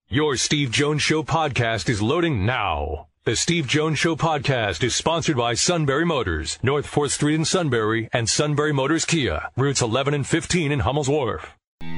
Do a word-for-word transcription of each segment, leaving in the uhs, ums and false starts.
Your Steve Jones Show podcast is loading now. The Steve Jones Show podcast is sponsored by Sunbury Motors, North fourth Street in Sunbury, and Sunbury Motors Kia, routes eleven and fifteen in Hummel's Wharf.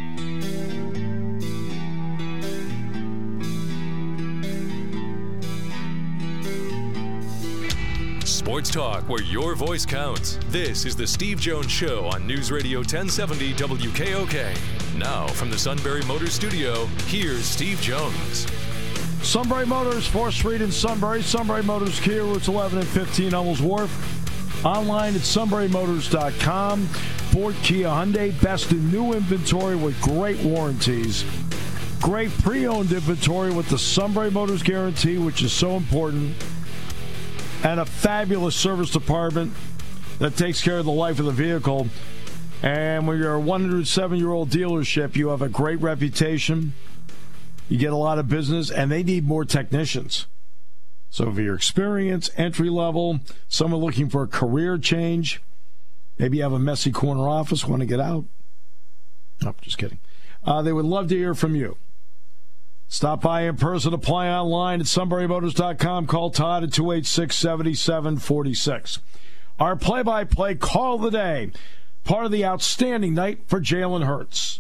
Sports talk where your voice counts. This is the Steve Jones Show on News Radio ten seventy W K O K. Now from the Sunbury Motors studio, here's Steve Jones. Sunbury Motors, fourth Street in Sunbury. Sunbury Motors Kia, routes eleven and fifteen, Hummel's Wharf. Online at sunbury motors dot com. Ford, Kia, Hyundai, best in new inventory with great warranties. Great pre-owned inventory with the Sunbury Motors Guarantee, which is so important. And a fabulous service department that takes care of the life of the vehicle. And when you're a one hundred seven-year-old dealership, you have a great reputation. You get a lot of business, and they need more technicians. So if you're experienced, entry-level, someone looking for a career change, maybe you have a messy corner office, want to get out. No, just kidding. Uh, they would love to hear from you. Stop by in person, apply online at sunbury motors dot com. Call Todd at two eight six, seven seven four six. Our play-by-play call of the day, part of the outstanding night for Jalen Hurts.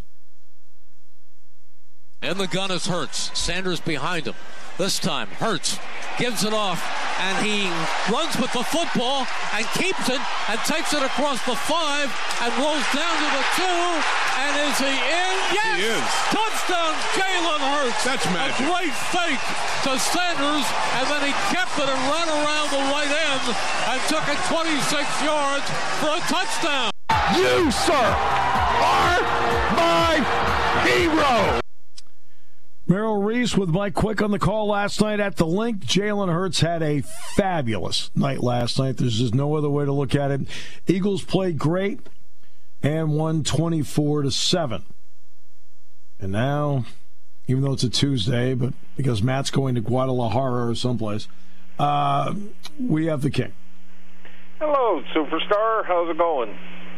And the gun is Hurts. Sanders behind him. This time, Hurts gives it off, and he runs with the football and keeps it and takes it across the five and rolls down to the two. And is he in? Yes! He is. Touchdown, Jalen Hurts. That's magic. A great fake to Sanders, and then he kept it and ran around the right end and took it twenty-six yards for a touchdown. You, sir, are my hero. Merrill Reese with Mike Quick on the call last night at the link. Jalen Hurts had a fabulous night last night. There's just no other way to look at it. Eagles played great and won twenty-four to seven. And now, even though it's a Tuesday, but because Matt's going to Guadalajara or someplace, uh, we have the king. Hello, superstar. How's it going?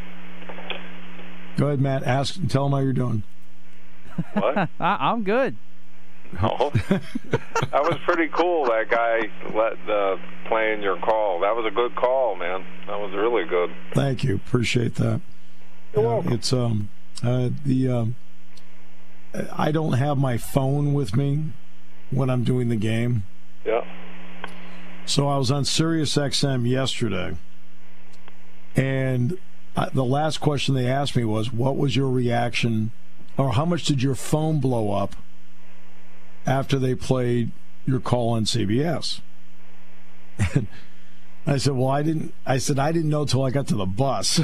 Go ahead, Matt. Ask and tell him how you're doing. What? I'm good. Oh, that was pretty cool. That guy let uh, playing your call. That was a good call, man. That was really good. Thank you. Appreciate that. You're uh, welcome. It's um uh, the um, I don't have my phone with me when I'm doing the game. Yeah. So I was on Sirius X M yesterday, and uh, the last question they asked me was, "What was your reaction, or how much did your phone blow up after they played your call on C B S?" And I said, well, I didn't, I said, I didn't know till I got to the bus.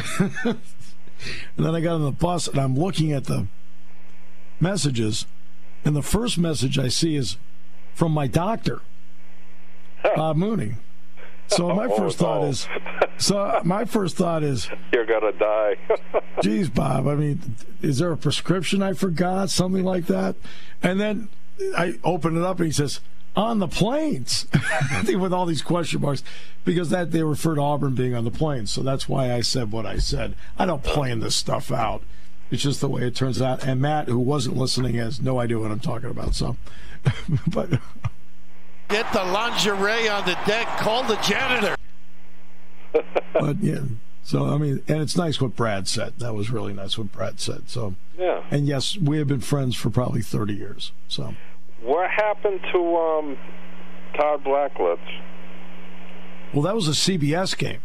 And then I got on the bus and I'm looking at the messages. And the first message I see is from my doctor, Bob Mooney. So my Oh, first no. thought is, so my first thought is, You're going to die. geez, Bob, I mean, is there a prescription I forgot? Something like that. And then I open it up and he says, on the planes. With all these question marks, because that they refer to Auburn being on the planes. So that's why I said what I said. I don't plan this stuff out. It's just the way it turns out. And Matt, who wasn't listening, has no idea what I'm talking about. So, but get the lingerie on the deck. Call the janitor. But yeah. So, I mean, and it's nice what Brad said. That was really nice what Brad said. So, Yeah. And yes, we have been friends for probably thirty years. So, What happened to um, Todd Blacklitz? well, that was a C B S game.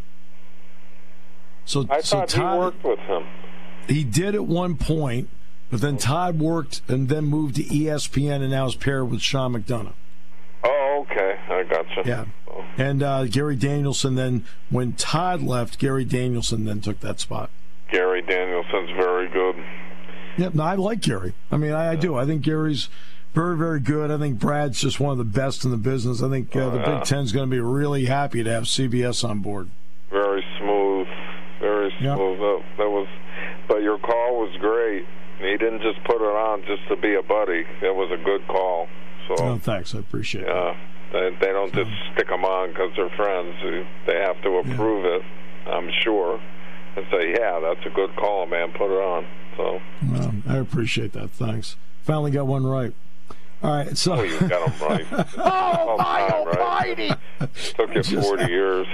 So, I so thought Todd, he worked with him. He did at one point, but then Todd worked and then moved to E S P N and now is paired with Sean McDonough. Oh, okay. I gotcha. Yeah. Oh. And uh, Gary Danielson then, when Todd left, Gary Danielson then took that spot. Gary Danielson's very good. Yep, no, I like Gary. I mean, I, I do. I think Gary's very, very good. I think Brad's just one of the best in the business. I think uh, the Oh, yeah. Big Ten's going to be really happy to have C B S on board. Very smooth. Very Yeah. smooth. That, that was, but your call was great. He didn't just put it on just to be a buddy. It was a good call. So, Oh, thanks. I appreciate it. yeah, they, they don't just stick them on because they're friends. They have to approve it, I'm sure, and say, yeah, that's a good call, man. Put it on. So, Well, I appreciate that. Thanks. Finally got one right. All right, so Oh, you got him right. Oh, my time, right? almighty! Took you forty years.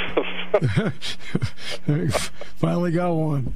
finally got one.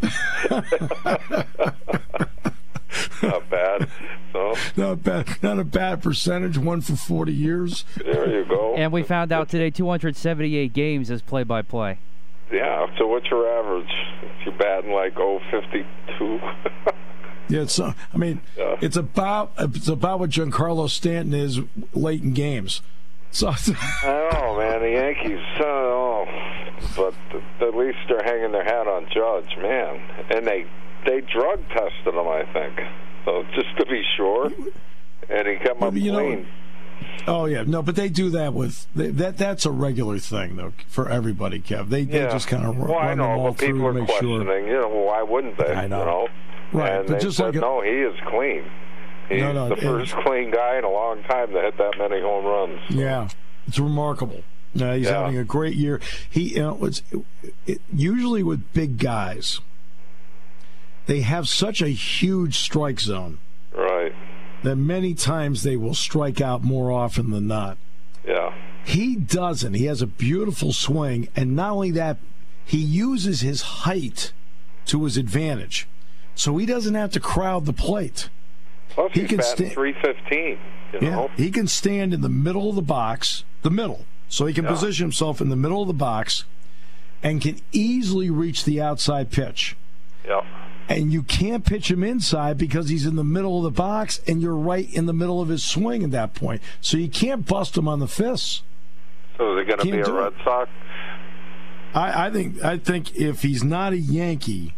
Not bad. So Not bad. Not a bad percentage. One for forty years. there you go. And we found out today two hundred seventy-eight games as play-by-play. Yeah. So what's your average? You're batting like oh fifty-two. Yeah, it's. Uh, I mean, Yeah. it's about it's about what Giancarlo Stanton is late in games. So I don't know, man. The Yankees, I don't know. But at least they're hanging their hat on Judge, man. And they they drug tested him, I think. So just to be sure. And he come up you know, clean. oh yeah, no, but they do that with they, that. That's a regular thing though for everybody, Kev. They they Yeah. just kind of run Well, I them know, all but through people to are make questioning. sure. You know, well, why wouldn't they? I know. You know? Right, And but they just said, like a- no, he is clean. He's No, no, the and- first clean guy in a long time to hit that many home runs. Yeah, it's remarkable. No, he's Yeah. having a great year. He, you know, it's it, usually with big guys, they have such a huge strike zone Right. that many times they will strike out more often than not. Yeah. He doesn't. He has a beautiful swing, and not only that, he uses his height to his advantage, so he doesn't have to crowd the plate. Plus, He he's can batting sta- three fifteen. You Yeah, know? he can stand in the middle of the box, the middle, so he can Yeah. position himself in the middle of the box and can easily reach the outside pitch. Yeah. And you can't pitch him inside because he's in the middle of the box and you're right in the middle of his swing at that point. So you can't bust him on the fists. So is it going to Can't be a do Red it. Sox? I, I think I think if he's not a Yankee,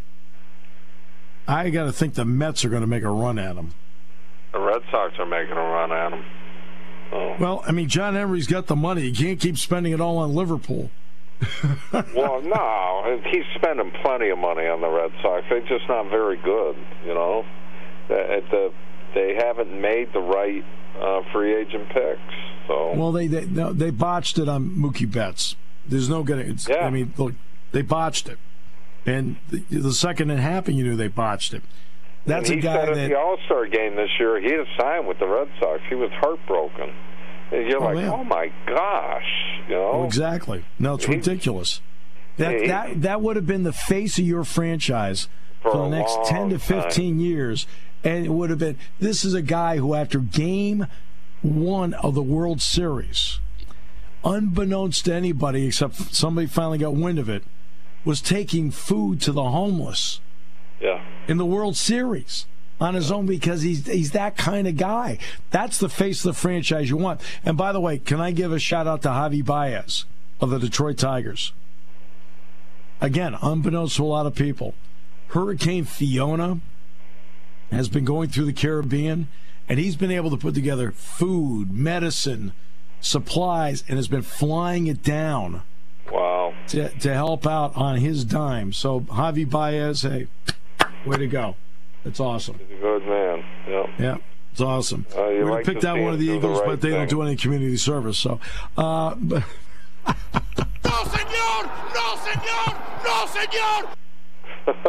I got to think the Mets are going to make a run at him. The Red Sox are making a run at him. Oh. Well, I mean, John Henry's got the money. He can't keep spending it all on Liverpool. Well, no, he's spending plenty of money on the Red Sox. They're just not very good, you know. The, the, they haven't made the right uh, free agent picks. So Well, they they no, they botched it on Mookie Betts. There's no getting. It's, Yeah. I mean, look, they botched it, and the, the second it happened, you knew they botched it. That's and a he guy said at that. the All-Star game this year, he had signed with the Red Sox. He was heartbroken. And you're Oh, like, yeah. oh my gosh, you know. Oh, exactly. No, it's He- ridiculous. That he- that that would have been the face of your franchise For for, a the next ten to long fifteen years, and it would have been. This is a guy who, after Game One of the World Series, unbeknownst to anybody except somebody finally got wind of it, was taking food to the homeless Yeah. in the World Series on his own because he's he's that kind of guy. That's the face of the franchise you want. And by the way, can I give a shout out to Javi Baez of the Detroit Tigers? Again, unbeknownst to a lot of people, Hurricane Fiona has been going through the Caribbean, and he's been able to put together food, medicine, supplies, and has been flying it down Wow. to, to help out on his dime. So Javi Baez, hey, way to go. That's awesome. He's a good man. Yeah. Yeah, it's awesome. Uh, you We're going like to pick to out see one of the him do the Eagles, right but they don't thing. do any community service. So, uh, but No, senor! No, senor! No, senor!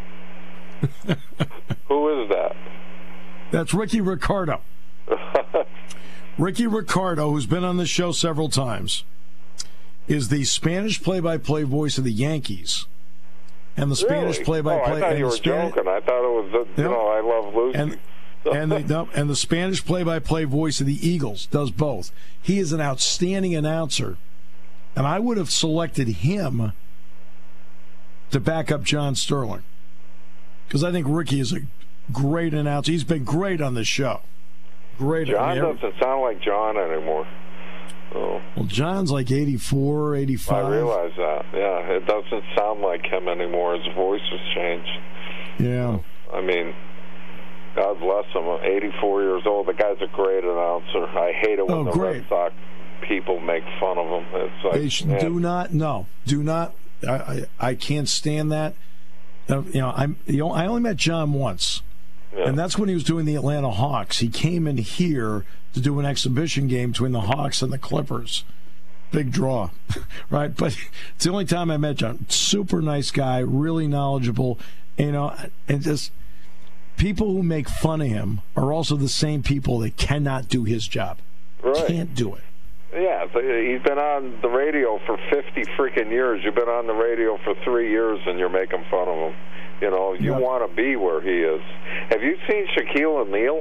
Who is that? that's Ricky Ricardo. Ricky Ricardo, who's been on the show several times, is the Spanish play-by-play voice of the Yankees. And the Spanish Really? play-by-play. Oh, I thought and you the were Spani- joking. I thought it was, a, you Yep. know, I Love Lucy. And and the no, and the Spanish play-by-play voice of the Eagles does both. He is an outstanding announcer, and I would have selected him to back up John Sterling because I think Ricky is a great announcer. He's been great on the show. Great. John I mean, every- doesn't sound like John anymore. Oh, well, John's like eighty-four, I eighty-five. realize that. Yeah, it doesn't sound like him anymore. His voice has changed. Yeah. I mean, God bless him. eighty-four years old. The guy's a great announcer. I hate it when Oh, the great. Red Sox people make fun of him. It's like, They should, man, do not. No, do not. I I, I can't stand that. Uh, you know, I'm. You know, I only met John once. yeah. And that's when he was doing the Atlanta Hawks. He came in here to do an exhibition game between the Hawks and the Clippers. Big draw, right? But it's the only time I met John. Super nice guy, really knowledgeable, you know, and just people who make fun of him are also the same people that cannot do his job. Right. Can't do it. Yeah, he's been on the radio for fifty freaking years. You've been on the radio for three years, and you're making fun of him. You know, you Yep. want to be where he is. Have you seen Shaquille O'Neal?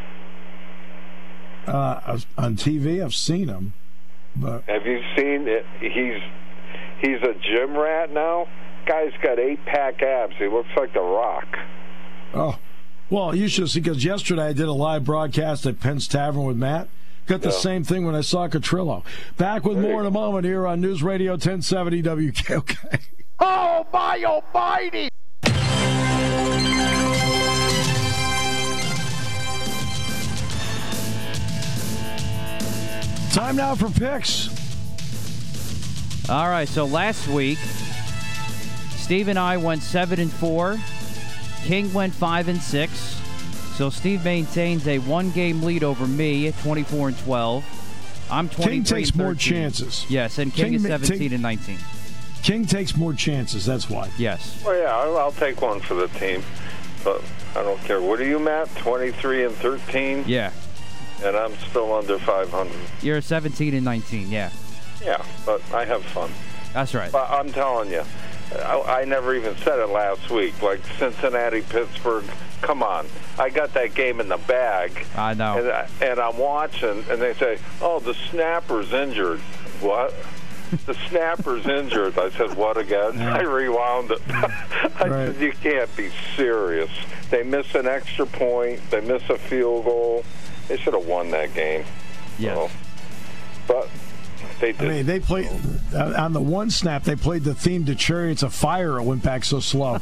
Uh, I've- on T V, I've seen him. But Have you seen it? He's he's a gym rat now. Guy's got eight-pack abs. He looks like The Rock. Oh, well, you should see, because yesterday I did a live broadcast at Penn's Tavern with Matt. Got the Yeah. same thing when I saw Catrillo. Back with There more you in a moment here on News Radio ten seventy W K O K. Oh, my almighty! Time now for picks. All right, so last week, Steve and I went seven and four. King went five and six. So Steve maintains a one-game lead over me at twenty-four and twelve. I'm twenty-three King takes and more thirteen. chances. Yes, and King, King is ma- seventeen take- and nineteen. King takes more chances, that's why. Yes. Well, yeah, I'll, I'll take one for the team, but I don't care. What are you, Matt? twenty-three and thirteen, Yeah. and I'm still under five hundred. You're seventeen and nineteen. Yeah. Yeah, but I have fun. That's right. But I'm telling you, I, I never even said it last week. Like Cincinnati, Pittsburgh, come on. I got that game in the bag. I know. And, I, and I'm watching, and they say, oh, the snapper's injured. What? The snapper's injured. I said, what again? I rewound it. I Right. said, you can't be serious. They miss an extra point. They miss a field goal. They should have won that game. Yes. So, but they I did. mean, they played uh, on the one snap. They played the theme to "Chariots of Fire." It went back so slow.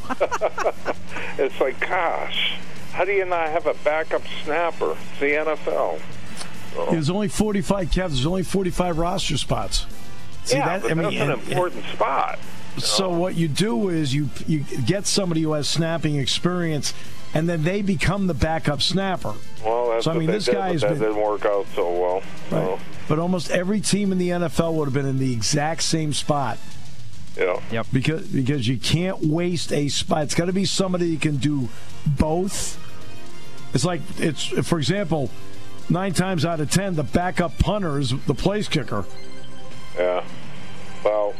It's like, gosh, how do you not have a backup snapper? It's the N F L. So, There's only forty-five. Kev, there's only forty-five roster spots. See yeah, that? but I mean, that's an and- important spot. So what you do is you you get somebody who has snapping experience, and then they become the backup snapper. Well, that's So, I what mean, they this did, guy but has that been- didn't work out so well. So, Right. But almost every team in the N F L would have been in the exact same spot yeah. Yep. because because you can't waste a spot. It's got to be somebody who can do both. It's like it's for example, nine times out of ten, the backup punter is the place kicker. Yeah. Well,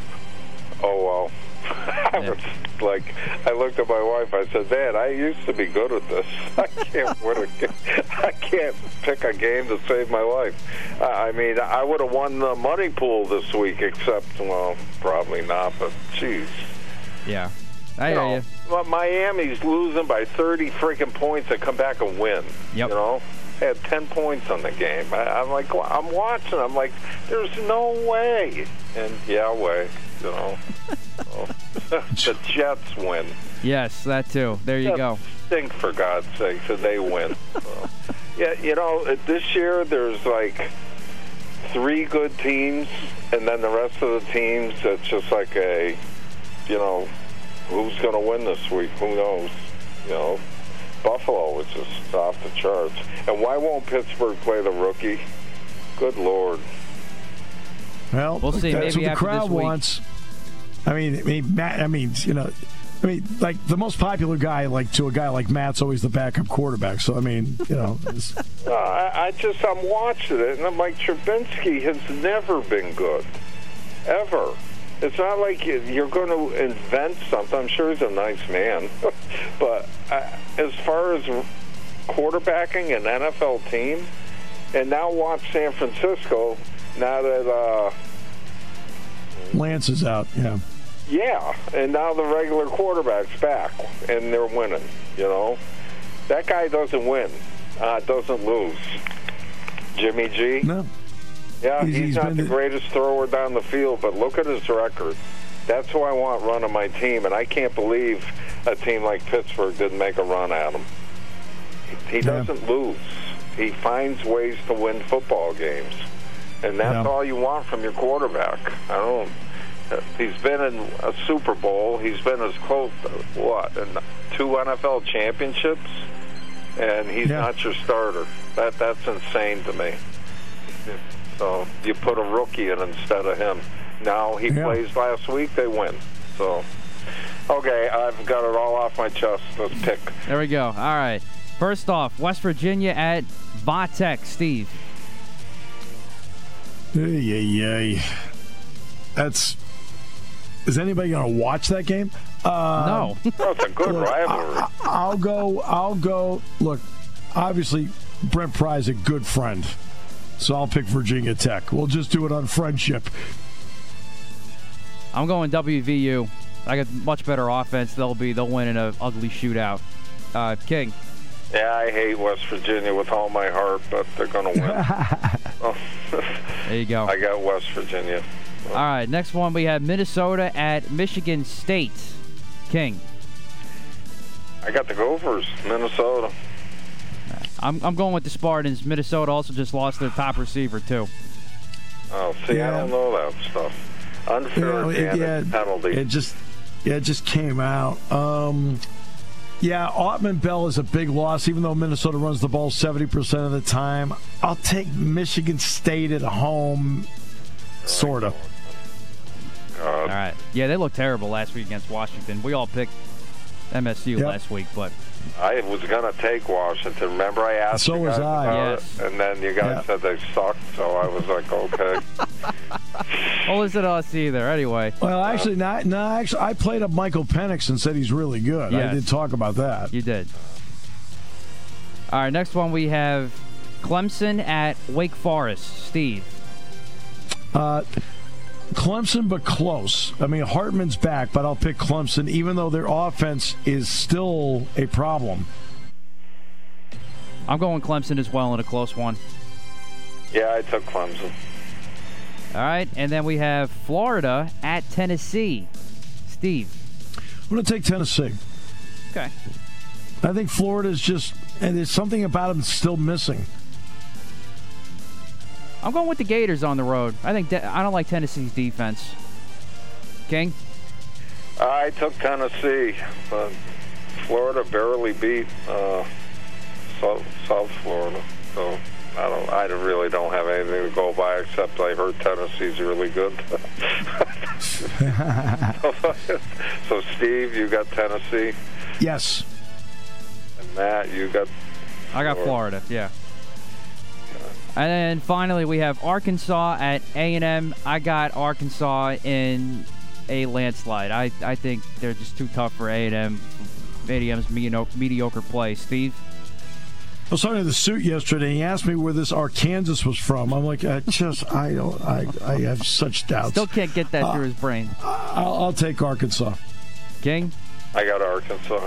oh, well. I was like, I looked at my wife. I said, "Man, I used to be good at this. I can't win a game. I can't pick a game to save my life. Uh, I mean, I would have won the money pool this week, except, well, probably not. But geez, Yeah. I you hear know, you. well, Miami's losing by thirty freaking points and come back and win. Yep. You know, they had ten points on the game. I, I'm like, well, I'm watching. I'm like, there's no way. And yeah, way. You know, so, the Jets win. Yes, that too. There you Jets go. Stink, for God's sake, and they win. So, yeah, you know, this year there's like three good teams, and then the rest of the teams, it's just like a, you know, who's going to win this week? Who knows? You know, Buffalo is just off the charts. And why won't Pittsburgh play the rookie? Good Lord. Well, We'll see. that's Maybe what the after crowd this week. wants. I mean, I mean, Matt. I mean, you know, I mean, like the most popular guy, like to a guy like Matt's always the backup quarterback. So I mean, you know, it's, Uh, I, I just, I'm watching it, and I'm like, Trubinsky has never been good. Ever. It's not like you- you're going to invent something. I'm sure he's a nice man. But uh, as far as quarterbacking an N F L team, and now watch San Francisco, now that, uh, Lance is out. Yeah. yeah, and now the regular quarterback's back, and they're winning, you know? That guy doesn't win, uh, doesn't lose. Jimmy G? No. Yeah, He's- he's, he's not been the the- greatest thrower down the field, but look at his record. That's who I want running my team, and I can't believe a team like Pittsburgh didn't make a run at him. He, he Yeah. doesn't lose. He finds ways to win football games, and that's Yeah. all you want from your quarterback. I don't. He's been in a Super Bowl. He's been as close to, what, in two N F L championships, and he's Yeah. not your starter. That That's insane to me. So you put a rookie in instead of him. Now he Yeah. plays last week, they win. So Okay, I've got it all off my chest. Let's pick. There we go. All right. First off, West Virginia at Vatech. Steve. Hey, hey, hey. That's. Is anybody going to watch that game? Uh, no. That's a good look, rivalry. I, I'll go. I'll go. Look, obviously, Brent Pry's a good friend, so I'll pick Virginia Tech. We'll just do it on friendship. I'm going W V U. I got much better offense. They'll be. They'll win in an ugly shootout. Uh, King. Yeah, I hate West Virginia with all my heart, but they're going to win. Oh. There you go. I got West Virginia. All right, next one we have Minnesota at Michigan State. King. I got the Gophers, Minnesota. I'm I'm going with the Spartans. Minnesota also just lost their top receiver too. Oh, see, Yeah. I don't know that stuff. Unfair You know, it, advantage yeah, penalty. It just, yeah, it just came out. Um, yeah, Ottman Bell is a big loss, even though Minnesota runs the ball seventy percent of the time. I'll take Michigan State at home, sort of. All right. Yeah, they looked terrible last week against Washington. We all picked M S U Yep. last week, but I was going to take Washington. Remember I asked So you was guys I. about Yes. it? And then you guys Yeah. said they sucked, so I was like, okay. well, listen to us either. Anyway, Well, actually, not. No, actually, I played up Michael Penix and said he's really good. I Yes. did talk about that. you did. All right, next one we have Clemson at Wake Forest. Steve. Uh, Clemson, but close. I mean, Hartman's back, but I'll pick Clemson, even though their offense is still a problem. I'm going Clemson as well in a close one. Yeah, I took Clemson. All right, and then we have Florida at Tennessee. Steve. I'm going to take Tennessee. Okay. I think Florida's just, and there's something about them still missing. I'm going with the Gators on the road. I think de- I don't like Tennessee's defense. King? I took Tennessee. But Florida barely beat uh, South, South Florida. So I don't. I don't- really don't have anything to go by except I heard Tennessee's really good. So Steve, you got Tennessee, Yes. and Matt, you got. I got Florida, yeah. And then finally we have Arkansas at A and M. I got Arkansas in a landslide. I, I think they're just too tough for A and M. A and M's medi- mediocre play. Steve? I was talking to the suit yesterday. He asked me where this Arkansas was from. I'm like, I just, I don't, I, I have such doubts. Still can't get that Uh, through his brain. I'll, I'll take Arkansas. King? I got Arkansas.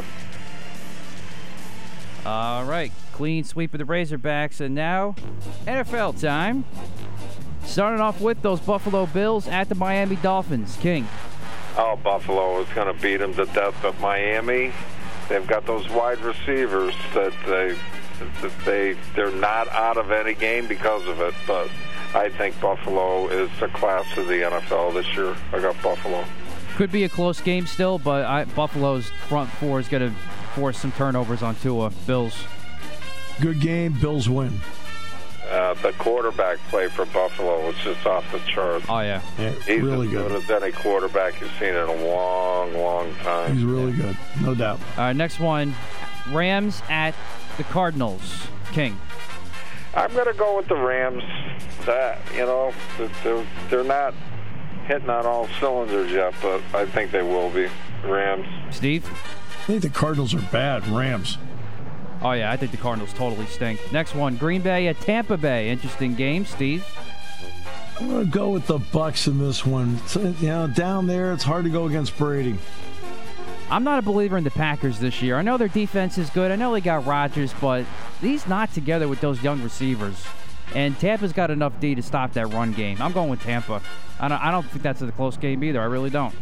All right. Clean sweep of the Razorbacks. And now, N F L time. Starting off with those Buffalo Bills at the Miami Dolphins. King? Oh, Buffalo is going to beat them to death, but Miami, they've got those wide receivers that they that they they're not out of any game because of it. But I think Buffalo is the class of the N F L this year. I got Buffalo. Could be a close game still, but I, Buffalo's front four is going to force some turnovers on Tua. Bills. Good game. Bills win. Uh, the quarterback play for Buffalo was just off the charts. Oh, yeah. Yeah, He's really as good. good as any quarterback you've seen in a long, long time. He's really good. No doubt. All right, next one. Rams at the Cardinals. King. I'm going to go with the Rams. That you know, they're they're not hitting on all cylinders yet, but I think they will be. Rams. Steve? I think the Cardinals are bad. Rams. Oh, yeah, I think the Cardinals totally stink. Next one. Green Bay at Tampa Bay. Interesting game. Steve? I'm going to go with the Bucks in this one. So, you know, down there, it's hard to go against Brady. I'm not a believer in the Packers this year. I know their defense is good. I know they got Rodgers, but he's not together with those young receivers. And Tampa's got enough D to stop that run game. I'm going with Tampa. I don't, I don't think that's a close game either. I really don't.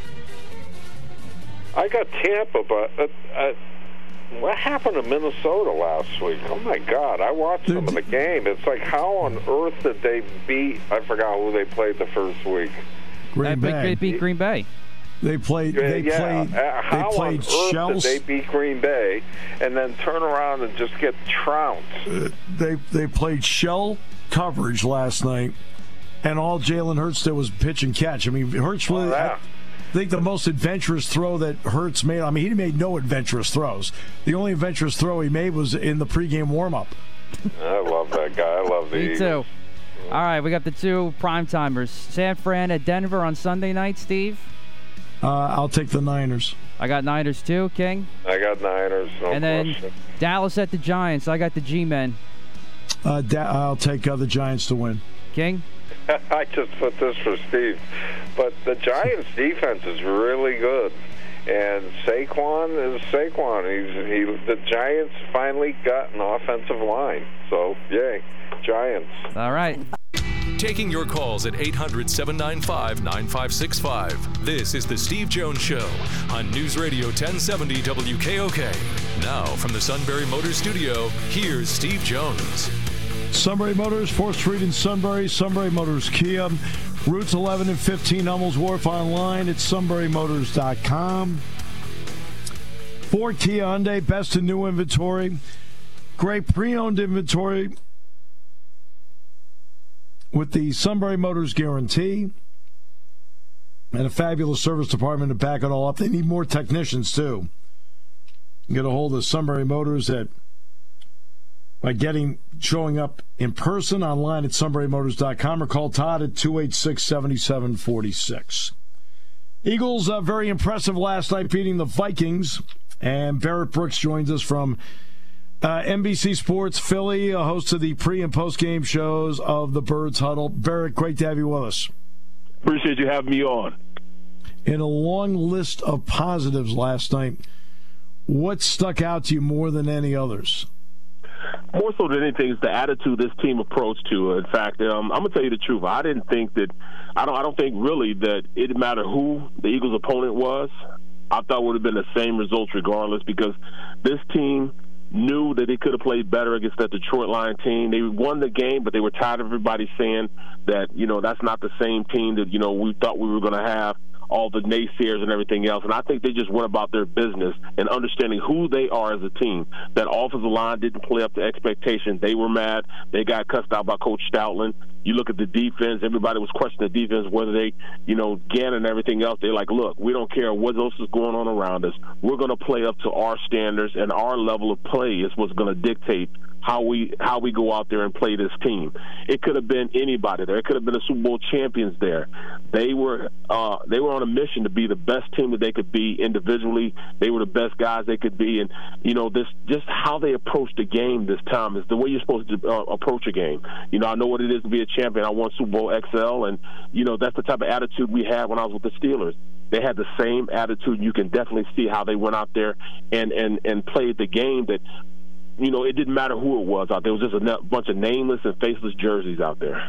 I got Tampa, but uh, uh, what happened to Minnesota last week? Oh, my God. I watched some of the game. It's like, how on earth did they beat? I forgot who they played the first week. Green They Bay. beat Green Bay. They played. They yeah. played. Uh, how they played on earth Shells. did they beat Green Bay and then turn around and just get trounced? Uh, they they played shell coverage last night, and all Jalen Hurts did was pitch and catch. I mean, Hurts Oh, really. yeah. I think the most adventurous throw that Hurts made, I mean, he made no adventurous throws. The only adventurous throw he made was in the pregame warm-up. I love that guy. I love the Me Eagles. too. All right, we got the two prime-timers. San Fran at Denver on Sunday night, Steve? Uh, I'll take the Niners. I got Niners too, King. I got Niners, no And then question. Dallas at the Giants. I got the G-Men. Uh, da- I'll take uh, the Giants to win. King? I just put this for Steve. But the Giants' defense is really good. And Saquon is Saquon. He's he. The Giants finally got an offensive line. So, yay. Giants. All right. Taking your calls at eight hundred, seven nine five, nine five six five. This is The Steve Jones Show on News Radio ten seventy W K O K. Now, from the Sunbury Motors Studio, here's Steve Jones. Sunbury Motors, fourth Street in Sunbury. Sunbury Motors Kia. Routes eleven and fifteen, Hummels Wharf. Online at sunbury motors dot com. Ford, Kia, Hyundai, best in new inventory. Great pre-owned inventory with the Sunbury Motors guarantee. And a fabulous service department to back it all up. They need more technicians, too. Get a hold of Sunbury Motors at by getting showing up in person online at sunbury motors dot com or call Todd at two eight six, seven seven four six. Eagles uh, very impressive last night beating the Vikings, and Barrett Brooks joins us from uh, N B C Sports Philly, a host of the pre and post game shows of the Birds Huddle. Barrett, great to have you with us. Appreciate you having me on. In a long list of positives last night, what stuck out to you more than any others? More so than anything is the attitude this team approached to. In fact, um, I'm gonna tell you the truth. I didn't think that. I don't. I don't think really that it didn't matter who the Eagles' opponent was. I thought it would have been the same results regardless, because this team knew that they could have played better against that Detroit Lions team. They won the game, but they were tired of everybody saying that, you know, that's not the same team that, you know, we thought we were going to have, all the naysayers and everything else. And I think they just went about their business and understanding who they are as a team. That offensive line didn't play up to expectation. They were mad. They got cussed out by Coach Stoutland. You look at the defense, everybody was questioning the defense, whether they, you know, Gannon and everything else. They're like, look, we don't care what else is going on around us. We're going to play up to our standards, and our level of play is what's going to dictate how we how we go out there and play this team. It could have been anybody there. It could have been the Super Bowl champions there. They were uh, they were on a mission to be the best team that they could be individually. They were the best guys they could be, and you know, this just how they approached the game this time is the way you're supposed to uh, approach a game. You know, I know what it is to be a champion. I won Super Bowl X L, and you know that's the type of attitude we had when I was with the Steelers. They had the same attitude. You can definitely see how they went out there and and and played the game that. You know, it didn't matter who it was out there. It was just a bunch of nameless and faceless jerseys out there.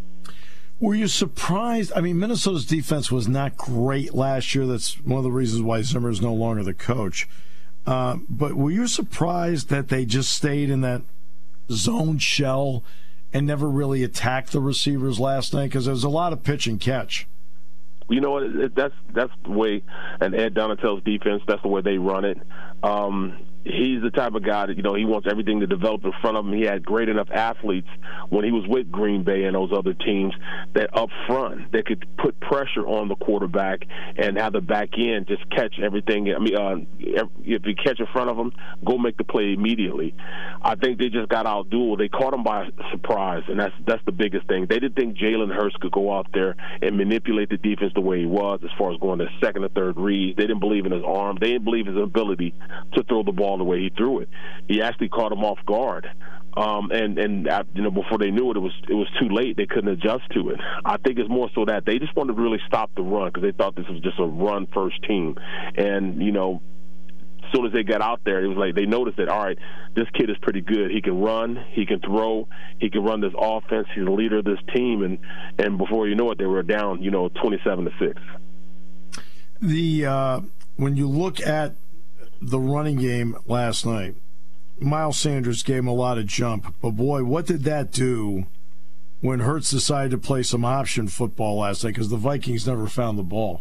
Were you surprised? I mean, Minnesota's defense was not great last year. That's one of the reasons why Zimmer is no longer the coach. Uh, but were you surprised that they just stayed in that zone shell and never really attacked the receivers last night? Because there was a lot of pitch and catch. You know what? That's that's the way, and Ed Donatello's defense, that's the way they run it. Um, he's the type of guy that, you know, he wants everything to develop in front of him. He had great enough athletes when he was with Green Bay and those other teams that up front they could put pressure on the quarterback and have the back end just catch everything. I mean, uh, if you catch in front of them, go make the play immediately. I think they just got outdueled. They caught him by surprise, and that's that's the biggest thing. They didn't think Jalen Hurts could go out there and manipulate the defense the way he was as far as going to second or third reads. They didn't believe in his arm. They didn't believe in his ability to throw the ball the way he threw it. He actually caught him off guard. Um, and and uh, you know, before they knew it, it was it was too late. They couldn't adjust to it. I think it's more so that they just wanted to really stop the run because they thought this was just a run-first team. And, you know, as soon as they got out there, it was like they noticed that, all right, this kid is pretty good. He can run, he can throw, he can run this offense. He's the leader of this team. And, and before you know it, they were down, you know, twenty-seven to six. The uh, when you look at the running game last night, Miles Sanders gave him a lot of jump. But, boy, what did that do when Hurts decided to play some option football last night because the Vikings never found the ball?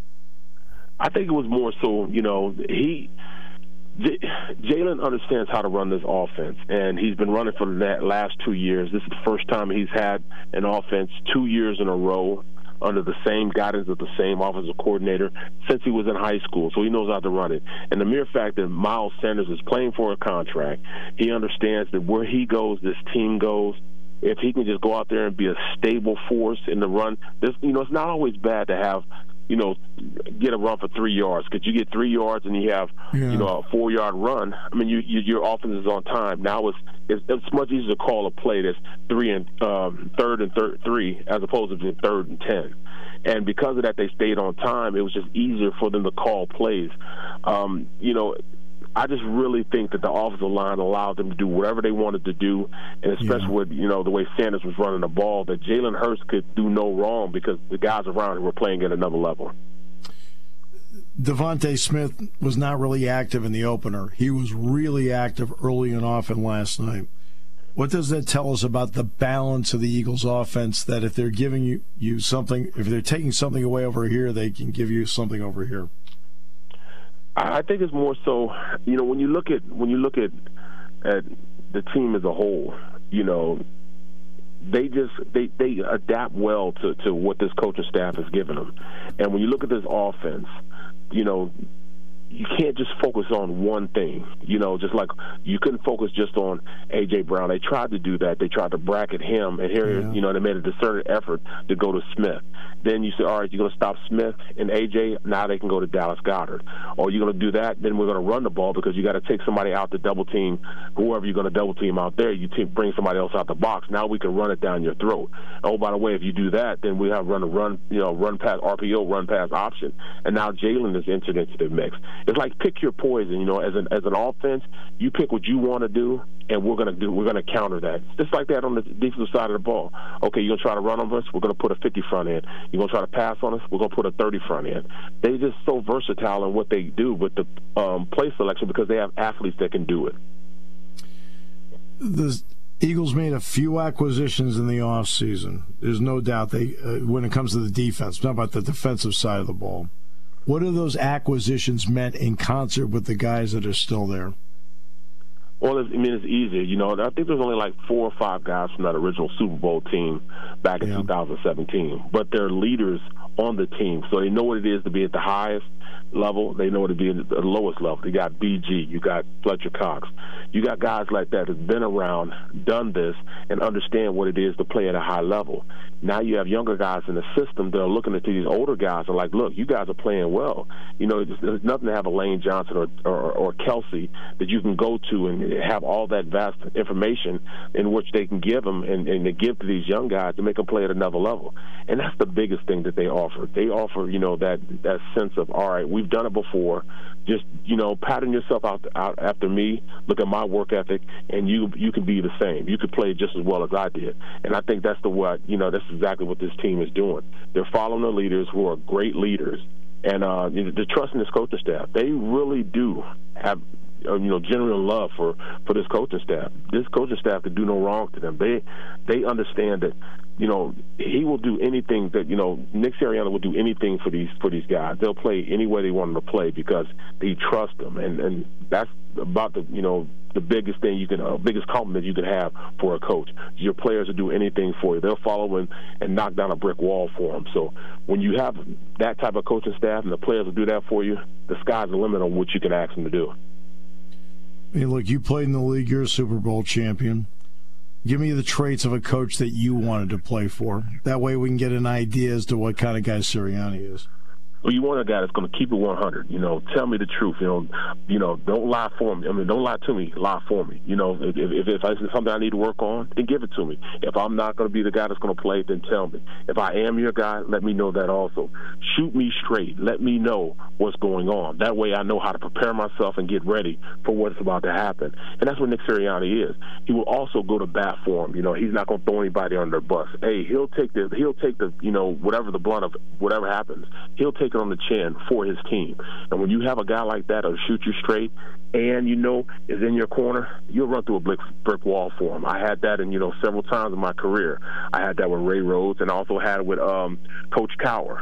I think it was more so, you know, he J- Jalen understands how to run this offense, and he's been running for the last two years. This is the first time he's had an offense two years in a row under the same guidance of the same offensive coordinator since he was in high school, so he knows how to run it. And the mere fact that Miles Sanders is playing for a contract, he understands that where he goes, this team goes. If he can just go out there and be a stable force in the run, this, you know, it's not always bad to have, you know, get a run for three yards. Because you get three yards and you have, yeah. you know, a four-yard run. I mean, you, you, your offense is on time. Now it's, it's it's much easier to call a play that's three and um, third and third three as opposed to third and ten. And because of that, they stayed on time. It was just easier for them to call plays. Um, you know. I just really think that the offensive line allowed them to do whatever they wanted to do, and especially yeah. with, you know, the way Sanders was running the ball, that Jalen Hurts could do no wrong because the guys around him were playing at another level. Devontae Smith was not really active in the opener. He was really active early and often last night. What does that tell us about the balance of the Eagles' offense, that if they're giving you, you something, if they're taking something away over here, they can give you something over here? I think it's more so, you know, when you look at when you look at at the team as a whole, you know, they just they, they adapt well to, to what this coaching staff has given them. And when you look at this offense, you know, you can't just focus on one thing. You know, just like you couldn't focus just on A J. Brown. They tried to do that. They tried to bracket him, and here, yeah. you know, they made a concerted effort to go to Smith. Then you say, all right, you're going to stop Smith and A J. Now they can go to Dallas Goedert. Or you're going to do that, then we're going to run the ball because you got to take somebody out to double team whoever you're going to double team out there. You te- bring somebody else out the box. Now we can run it down your throat. Oh, by the way, if you do that, then we have run a run, you know, run pass R P O, run pass option. And now Jalen is entered into the mix. It's like pick your poison. You know, as an as an offense, you pick what you want to do, and we're gonna do. We're gonna counter that. Just like that on the defensive side of the ball. Okay, you're gonna try to run on us. We're gonna put a fifty front in. You're gonna try to pass on us. We're gonna put a thirty front in. They're just so versatile in what they do with the um, play selection because they have athletes that can do it. The Eagles made a few acquisitions in the offseason. There's no doubt they uh, when it comes to the defense. Not about the defensive side of the ball. What are those acquisitions meant in concert with the guys that are still there? Well, I mean, it's easier. You know, I think there's only like four or five guys from that original Super Bowl team back in yeah. two thousand seventeen. But they're leaders on the team, so they know what it is to be at the highest level. They know what to be at the lowest level. You got B G. You got Fletcher Cox. You got guys like that who've been around, done this, and understand what it is to play at a high level. Now you have younger guys in the system that are looking at these older guys and like, look, you guys are playing well. You know, there's nothing to have a Lane Johnson or, or, or Kelsey that you can go to and have all that vast information in which they can give them and, and they give to these young guys to make them play at another level. And that's the biggest thing that they offer. They offer, you know, that, that sense of, all right, we've done it before. Just, you know, pattern yourself out, out after me, look at my work ethic, and you you can be the same. You could play just as well as I did. And I think that's the what, you know, that's exactly what this team is doing. They're following their leaders who are great leaders. And uh, they're trusting this coaching staff. They really do have, you know, genuine love for, for this coaching staff. This coaching staff could do no wrong to them. They they understand that, you know, he will do anything that, you know, Nick Sirianni will do anything for these for these guys. They'll play any way they want them to play because they trust them, and and that's about the, you know, the biggest thing you can, uh, biggest compliment you can have for a coach. Your players will do anything for you. They'll follow and, and knock down a brick wall for them. So when you have that type of coaching staff and the players will do that for you, the sky's the limit on what you can ask them to do. I mean, look, you played in the league. You're a Super Bowl champion. Give me the traits of a coach that you wanted to play for. That way we can get an idea as to what kind of guy Sirianni is. Well, you want a guy that's going to keep it one hundred. You know, tell me the truth. You know, you know, don't lie for me. I mean, don't lie to me. Lie for me. You know, if if, if it's something I need to work on, then give it to me. If I'm not going to be the guy that's going to play, then tell me. If I am your guy, let me know that also. Shoot me straight. Let me know what's going on. That way I know how to prepare myself and get ready for what's about to happen. And that's what Nick Sirianni is. He will also go to bat for him. You know, he's not going to throw anybody under the bus. Hey, he'll take the he'll take the you know whatever the blunt of whatever happens. He'll take it on the chin for his team. And when you have a guy like that who'll shoot you straight and, you know, is in your corner, you'll run through a brick, brick wall for him. I had that in, you know, several times in my career. I had that with Ray Rhodes and I also had it with um, Coach Cowher.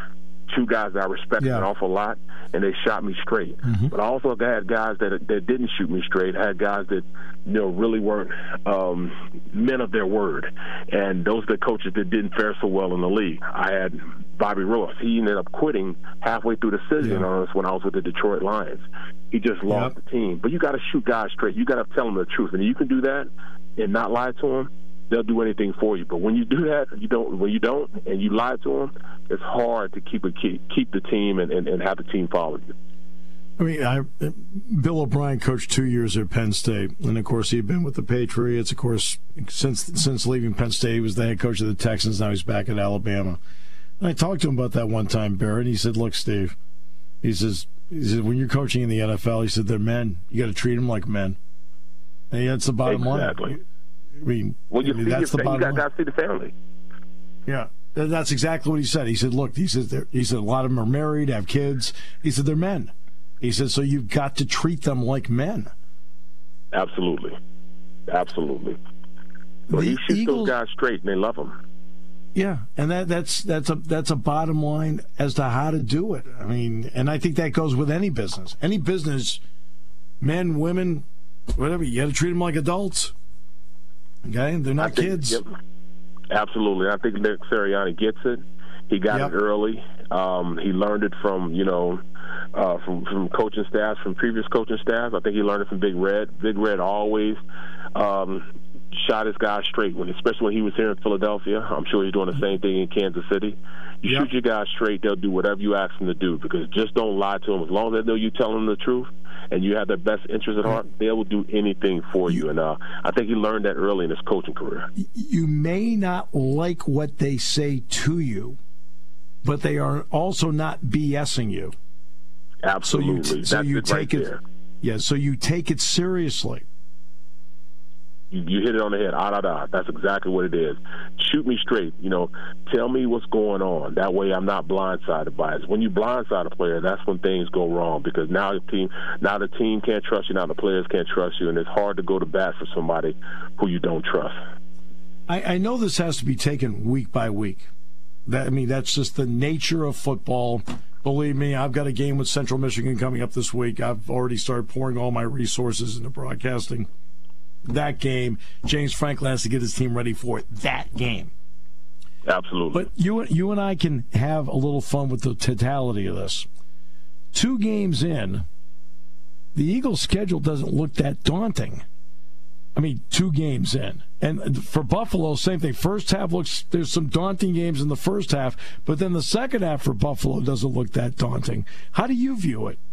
two guys that I respected yeah. an awful lot, and they shot me straight. Mm-hmm. But I also had guys that that didn't shoot me straight. I had guys that, you know, really weren't um, men of their word, and those are the coaches that didn't fare so well in the league. I had Bobby Ross. He ended up quitting halfway through the season yeah. on us when I was with the Detroit Lions. He just lost yep. the team. But you got to shoot guys straight. You got to tell them the truth, and you can do that and not lie to them. They'll do anything for you. But when you do that, you don't. When you don't, and you lie to them, it's hard to keep a keep, keep the team and, and, and have the team follow you. I mean, I, Bill O'Brien coached two years at Penn State, and of course he'd been with the Patriots. Of course, since since leaving Penn State, he was the head coach of the Texans. Now he's back at Alabama. And I talked to him about that one time, Barrett. He said, "Look, Steve," he says, "he said when you're coaching in the N F L, he said they're men. You got to treat them like men." And that's the bottom exactly. line. I mean, well, you, I mean see that's your, the bottom you got to see the family. Yeah, that's exactly what he said. He said, "Look," he said, "he said a lot of them are married, have kids." He said they're men. He said, "So you've got to treat them like men." Absolutely, absolutely. Well, he shoots Eagles, those guys straight, and they love them. Yeah, and that that's that's a that's a bottom line as to how to do it. I mean, and I think that goes with any business. Any business, men, women, whatever. You got to treat them like adults. Okay, they're not think, kids. Yep. Absolutely, I think Nick Sirianni gets it. He got yep. it early. Um, he learned it from you know uh, from from coaching staffs, from previous coaching staffs. I think he learned it from Big Red. Big Red always um, shot his guys straight, when, especially when he was here in Philadelphia. I'm sure he's doing the same thing in Kansas City. You yep. shoot your guys straight, they'll do whatever you ask them to do, because just don't lie to them. As long as they know you telling them the truth and you have their best interest at heart, they will do anything for you. And uh, I think he learned that early in his coaching career. You may not like what they say to you, but they are also not BSing you. Absolutely. So you, so That's you it take right it. There. Yeah. So you take it seriously. You, you hit it on the head. Ah, da, da. That's exactly what it is. Shoot me straight. You know, tell me what's going on. That way, I'm not blindsided by it. When you blindside a player, that's when things go wrong, because now the team, now the team can't trust you. Now the players can't trust you, and it's hard to go to bat for somebody who you don't trust. I, I know this has to be taken week by week. That I mean, that's just the nature of football. Believe me, I've got a game with Central Michigan coming up this week. I've already started pouring all my resources into broadcasting that game. James Franklin has to get his team ready for that game. Absolutely. But you, you and I can have a little fun with the totality of this. Two games in, the Eagles' schedule doesn't look that daunting. I mean, two games in. And for Buffalo, same thing. First half looks, there's some daunting games in the first half, but then the second half for Buffalo doesn't look that daunting. How do you view it?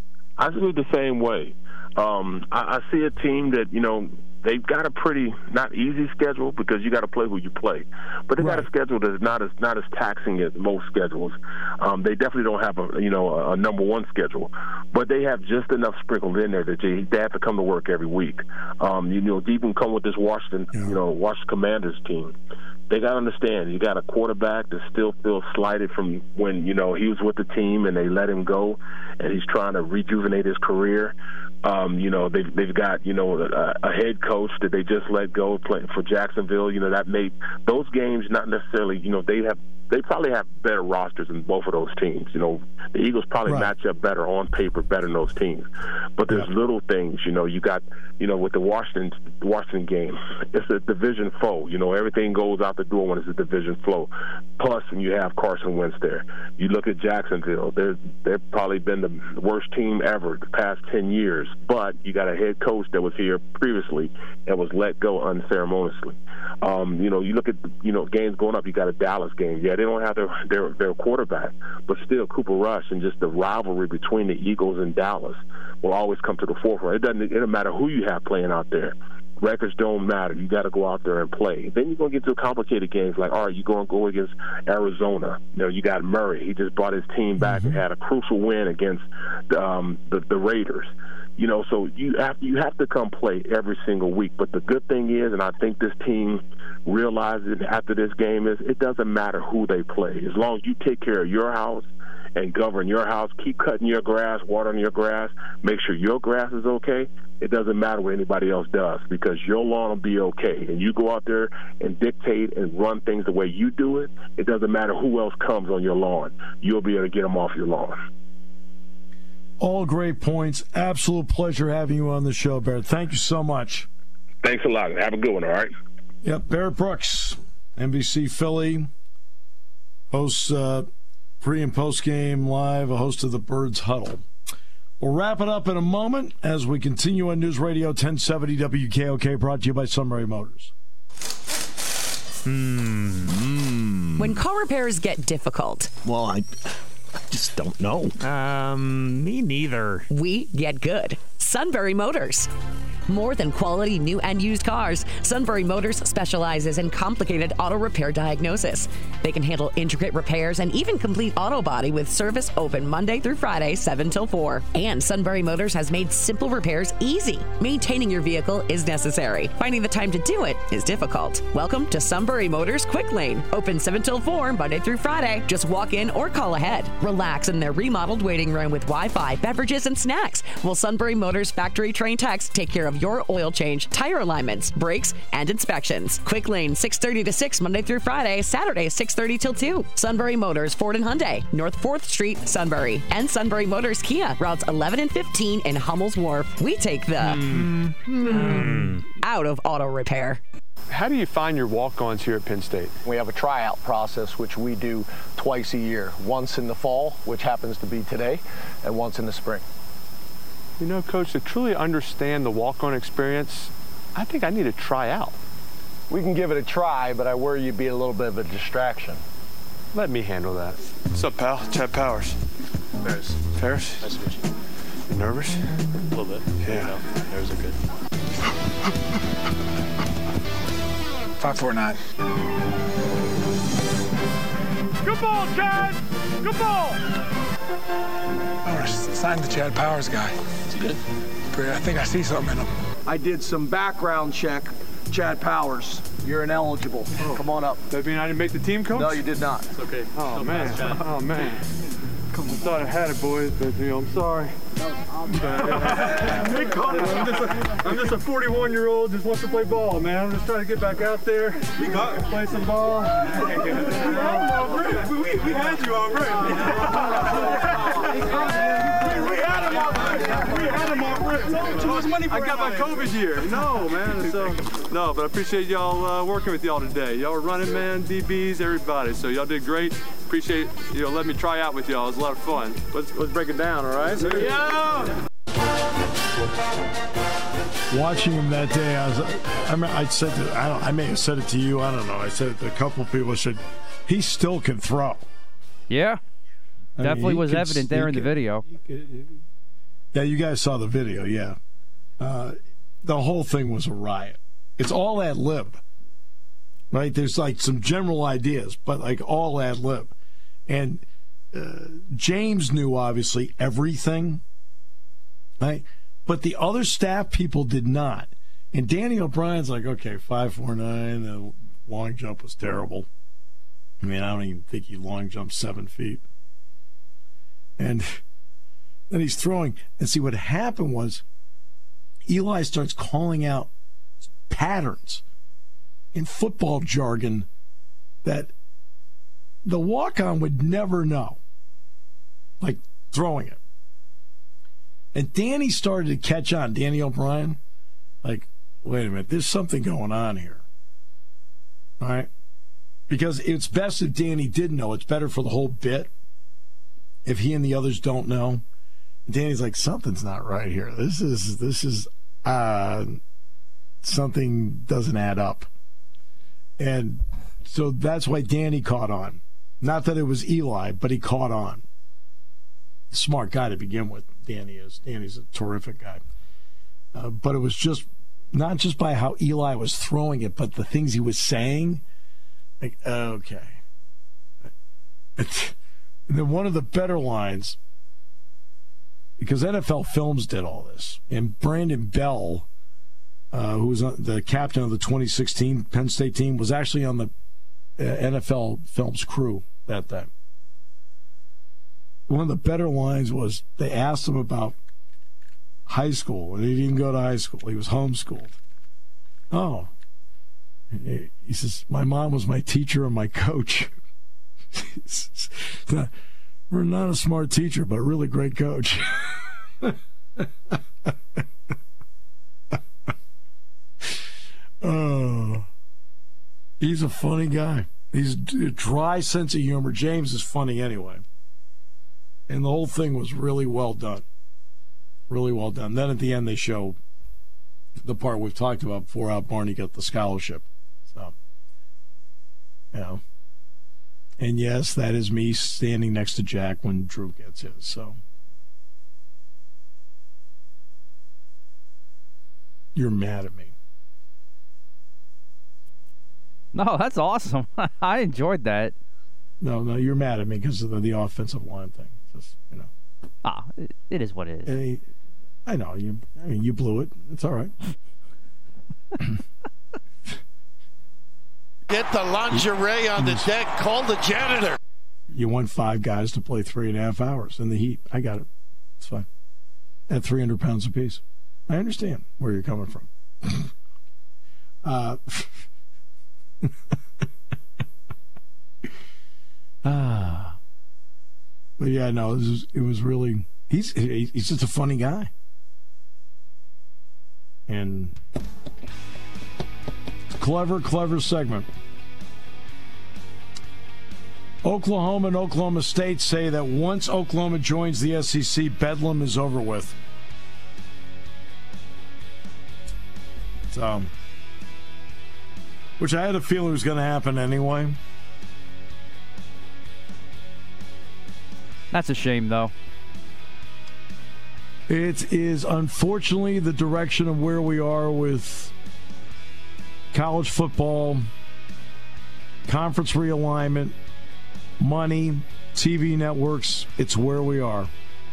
I view it the same way. Um, I, I see a team that, you know, they've got a pretty not easy schedule, because you got to play who you play, but they right. got a schedule that's not as not as taxing as most schedules. Um, they definitely don't have a you know a, a number one schedule, but they have just enough sprinkled in there that they, they have to come to work every week. Um, you know, they even come with this Washington yeah. you know Washington Commanders team. They got to understand, you got a quarterback that still feels slighted from when, you know, he was with the team and they let him go, and he's trying to rejuvenate his career. Um, you know, they've, they've got, you know, a, a head coach that they just let go playing for Jacksonville. You know, that made those games not necessarily, you know, they have they probably have better rosters than both of those teams. You know, the Eagles probably right. match up better on paper, better than those teams. But there's yeah. little things, you know, you got, you know, with the Washington Washington game, it's a division foe. You know, everything goes out the door when it's a division foe. Plus, when you have Carson Wentz there. You look at Jacksonville, they're, they've probably been the worst team ever the past ten years. But you got a head coach that was here previously and was let go unceremoniously. Um, you know, you look at, you know, games going up, you got a Dallas game. Yeah, they don't have their, their their quarterback, but still Cooper Rush and just the rivalry between the Eagles and Dallas will always come to the forefront. It doesn't, it doesn't matter who you have playing out there. Records don't matter. You got to go out there and play. Then you're going to get to complicated games like, all right, you're going to go against Arizona. You know, you got Murray. He just brought his team back mm-hmm. and had a crucial win against um, the, the Raiders. You know, so you have, you have to come play every single week. But the good thing is, and I think this team realizes after this game, is it doesn't matter who they play. As long as you take care of your house and govern your house. Keep cutting your grass, watering your grass. Make sure your grass is okay. It doesn't matter what anybody else does because your lawn will be okay. And you go out there and dictate and run things the way you do it, it doesn't matter who else comes on your lawn. You'll be able to get them off your lawn. All great points. Absolute pleasure having you on the show, Barrett. Thank you so much. Thanks a lot. Have a good one, all right? Yep, Barrett Brooks, N B C Philly, hosts uh, pre- and post-game live, a host of the Birds Huddle. We'll wrap it up in a moment as we continue on News Radio ten seventy W K O K, brought to you by Sunbury Motors. Hmm. When car repairs get difficult. Well, I, I just don't know. Um, me neither. We get good. Sunbury Motors. More than quality new and used cars, Sunbury Motors specializes in complicated auto repair diagnosis. They can handle intricate repairs and even complete auto body with service open Monday through Friday, seven till four. And Sunbury Motors has made simple repairs easy. Maintaining your vehicle is necessary. Finding the time to do it is difficult. Welcome to Sunbury Motors Quick Lane. Open seven till four, Monday through Friday. Just walk in or call ahead. Relax in their remodeled waiting room with Wi-Fi, beverages, and snacks. While Sunbury Motors factory trained techs take care of your oil change, tire alignments, brakes, and inspections. Quick Lane, six thirty to six, Monday through Friday, Saturday, six thirty till two. Sunbury Motors, Ford and Hyundai, North fourth Street, Sunbury. And Sunbury Motors Kia, routes eleven and fifteen in Hummel's Wharf. We take the mm. Mm. out of auto repair. How do you find your walk-ons here at Penn State? We have a tryout process, which we do twice a year. Once in the fall, which happens to be today, and once in the spring. You know, Coach, to truly understand the walk-on experience, I think I need to try out. We can give it a try, but I worry you'd be a little bit of a distraction. Let me handle that. What's up, pal? Chad Powers. Ferris. Ferris? Nice to meet you. You nervous? A little bit. Yeah. No, nerves are good. five four nine. Good ball, Chad! Good ball! I signed the Chad Powers guy. Is he good? I think I see something in him. I did some background check. Chad Powers, you're ineligible. Oh. Come on up. That mean I didn't make the team, Coach? No, you did not. It's okay. Oh, no man. Oh, man. Come on. I thought I had it, boys, but, you know, I'm sorry. I'm just a, I'm just a forty-one-year-old just wants to play ball, man. I'm just trying to get back out there, play some ball. we, we, we had you on, right? we had him on, we had him on, right? Too much money for I got my COVID year. No, man. So, no, but I appreciate y'all uh, working with y'all today. Y'all were running, man, D Bs, everybody. So y'all did great. Appreciate you know letting me try out with y'all. It was a lot of fun. Let's let's break it down, all right? Yeah. Watching him that day, I was, I, mean, I said, to, I don't, I may have said it to you. I don't know. I said it to a couple of people. I said, he still can throw. Yeah, I definitely mean, was could, evident there in could, the video. Could, yeah, you guys saw the video. Yeah, uh, the whole thing was a riot. It's all ad lib, right? There's like some general ideas, but like all ad lib, and uh, James knew obviously everything. Right? But the other staff people did not. And Danny O'Brien's like, okay, five four nine, the long jump was terrible. I mean, I don't even think he long jumped seven feet. And then he's throwing. And see, what happened was Eli starts calling out patterns in football jargon that the walk-on would never know, like throwing it. And Danny started to catch on, Danny O'Brien, like, wait a minute, there's something going on here. All right? Because it's best if Danny did know. It's better for the whole bit if he and the others don't know. And Danny's like, something's not right here. This is, this is, uh, something doesn't add up. And so that's why Danny caught on. Not that it was Eli, but he caught on. Smart guy to begin with, Danny is. Danny's a terrific guy. Uh, but it was just, not just by how Eli was throwing it, but the things he was saying. Like, okay. And then one of the better lines, because N F L Films did all this, and Brandon Bell, uh, who was the captain of the twenty sixteen Penn State team, was actually on the uh, N F L Films crew that time. one of the better lines was they asked him about high school, and he didn't go to high school. He was homeschooled. Oh. He says, my mom was my teacher and my coach. We're not a smart teacher, but a really great coach. Oh, he's a funny guy. He's a dry sense of humor. James is funny anyway. And the whole thing was really well done. Really well done. Then at the end they show the part we've talked about before, how Barney got the scholarship. So, you know. And yes, that is me standing next to Jack when Drew gets his. So, you're mad at me. No, that's awesome. I enjoyed that. No, no, you're mad at me because of the, the offensive line thing. Just, you know. Ah, it, it is what it is. And he, I know you. I mean, you blew it. It's all right. Get the lingerie on the deck. Call the janitor. You want five guys to play three and a half hours in the heat. I got it. It's fine. At three hundred pounds apiece. I understand where you're coming from. uh, ah. But yeah, no, this is, it was really. He's he's just a funny guy. And clever, clever segment. Oklahoma and Oklahoma State say that once Oklahoma joins the S E C, Bedlam is over with. So, which I had a feeling was going to happen anyway. That's a shame, though. It is unfortunately the direction of where we are with college football, conference realignment, money, T V networks. It's where we are.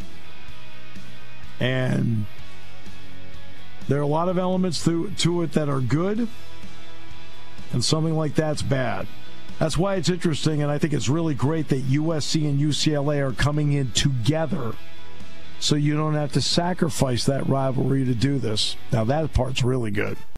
And there are a lot of elements to, to it that are good, and something like that's bad. That's why it's interesting, and I think it's really great that U S C and U C L A are coming in together so you don't have to sacrifice that rivalry to do this. Now, that part's really good.